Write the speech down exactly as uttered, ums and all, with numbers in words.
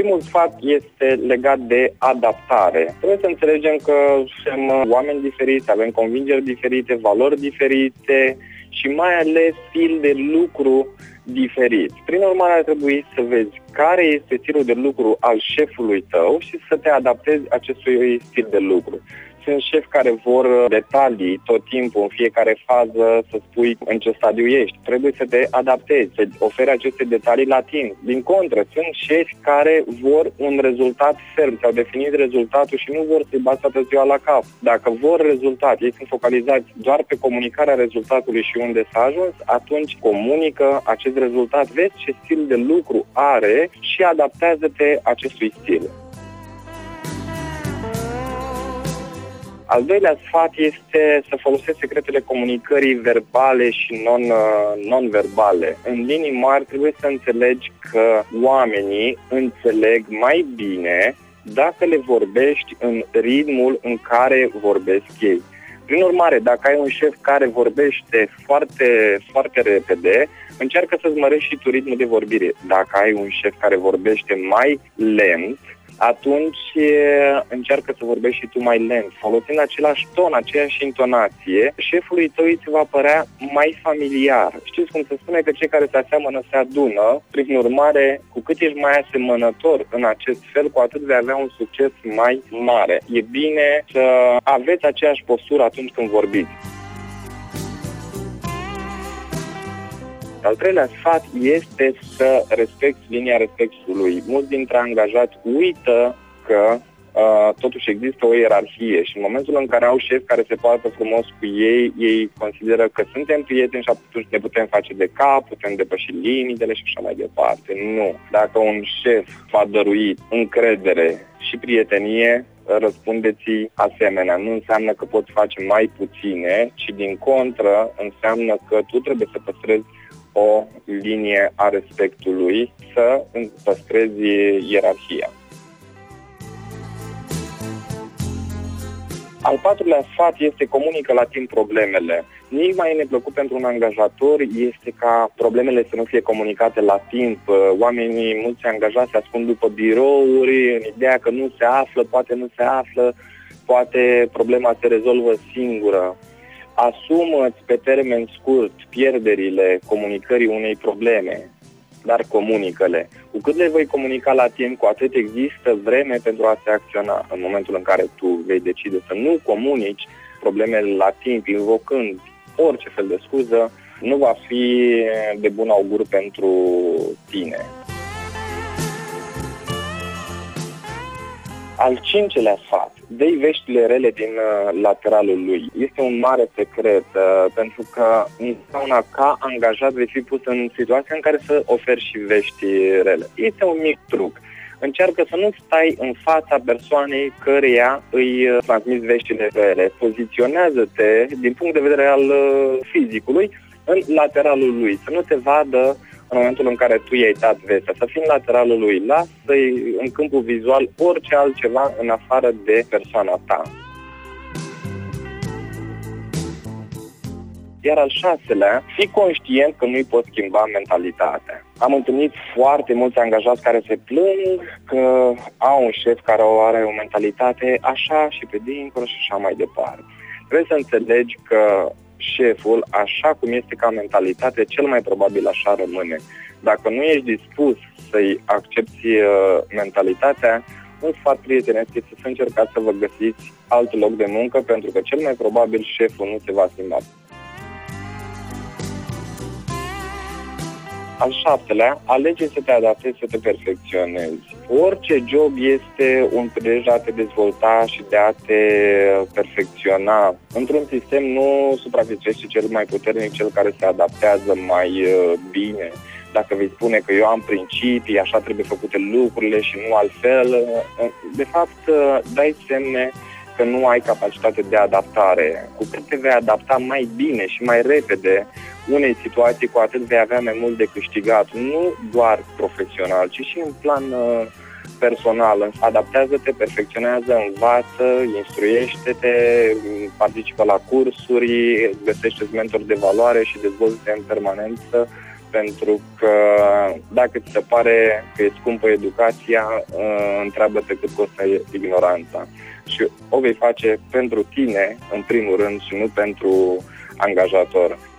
Primul sfat este legat de adaptare. Trebuie să înțelegem că suntem oameni diferiți, avem convingeri diferite, valori diferite și mai ales stil de lucru diferit. Prin urmare, ar trebui să vezi care este stilul de lucru al șefului tău și să te adaptezi acestui stil de lucru. Sunt șefi care vor detalii tot timpul, în fiecare fază, să spui în ce stadiu ești. Trebuie să te adaptezi, să oferi aceste detalii la timp. Din contră, sunt șefi care vor un rezultat ferm, ți-au definit rezultatul și nu vor să-i bați toată ziua la cap. Dacă vor rezultat, ei sunt focalizați doar pe comunicarea rezultatului și unde s-a ajuns, atunci comunică acest rezultat, vezi ce stil de lucru are și adaptează-te acestui stil. Al doilea sfat este să folosești secretele comunicării verbale și non, non-verbale. În linii mari trebuie să înțelegi că oamenii înțeleg mai bine dacă le vorbești în ritmul în care vorbesc ei. Prin urmare, dacă ai un șef care vorbește foarte, foarte repede, încearcă să-ți mărești și tu ritmul de vorbire. Dacă ai un șef care vorbește mai lent, atunci încearcă să vorbești și tu mai lent, folosind același ton, aceeași intonație, șefului tău îți va părea mai familiar. Știți cum se spune că cei care se aseamănă se adună, prin urmare, cu cât ești mai asemănător în acest fel, cu atât vei avea un succes mai mare. E bine să aveți aceeași postură atunci când vorbiți. Al treilea sfat este să respecti linia respectului. Mulți dintre angajați uită că uh, totuși există o ierarhie și în momentul în care au șefi care se poartă frumos cu ei, ei consideră că suntem prieteni și atunci ne putem face de cap, putem depăși limitele și așa mai departe. Nu. Dacă un șef v-a dăruit încredere și prietenie, răspundeți asemenea. Nu înseamnă că poți face mai puține, ci din contră înseamnă că tu trebuie să păstrezi o linie a respectului, să păstrezi ierarhia. Al patrulea sfat este comunică la timp problemele. Nimic mai neplăcut pentru un angajator este ca problemele să nu fie comunicate la timp. Oamenii, mulți angajați se ascund după birouri, în ideea că nu se află, poate nu se află, poate problema se rezolvă singură. Asumă-ți pe termen scurt pierderile comunicării unei probleme, dar comunică-le. Cu cât le voi comunica la timp, cu atât există vreme pentru a se acționa. În momentul în care tu vei decide să nu comunici problemele la timp, invocând orice fel de scuză, nu va fi de bun augur pentru tine. Al cincelea sfat, dă-i veștile rele din uh, lateralul lui. Este un mare secret, uh, pentru că întotdeauna ca angajat vei fi pus în situația în care să oferi și vești rele. Este un mic truc. Încearcă să nu stai în fața persoanei căreia îi uh, transmiți veștile rele. Poziționează-te din punct de vedere al uh, fizicului în lateralul lui, să nu te vadă în momentul în care tu i-ai dat vestea, să fii în lateralul lui, lasă-i în câmpul vizual orice altceva în afară de persoana ta. Iar al șaselea, fii conștient că nu-i poți schimba mentalitatea. Am întâlnit foarte mulți angajați care se plâng că au un șef care are o mentalitate așa și pe dincolo și așa mai departe. Trebuie să înțelegi că șeful, așa cum este ca mentalitate, cel mai probabil așa rămâne. Dacă nu ești dispus să-i accepti uh, mentalitatea, un sfat prietenesc este să încercați să vă găsiți alt loc de muncă, pentru că cel mai probabil șeful nu se va schimba. Al șaptelea, alege să te adaptezi, să te perfecționezi. Orice job este un prilej de a te dezvolta și de a te perfecționa. Într-un sistem nu supraviețuiește cel mai puternic, cel care se adaptează mai bine. Dacă vei spune că eu am principii, așa trebuie făcute lucrurile și nu altfel, de fapt dai semne că nu ai capacitate de adaptare. Cu cât te vei adapta mai bine și mai repede unei situații, cu atât vei avea mai mult de câștigat, nu doar profesional, ci și în plan uh, personal. Adaptează-te, perfecționează, învață, instruiește-te, participă la cursuri, găsește-ți mentori de valoare și dezvoltă-te în permanență pentru că dacă ți se pare că e scumpă educația, întreabă-te cât costă ignoranța. Și o vei face pentru tine, în primul rând, și nu pentru angajator.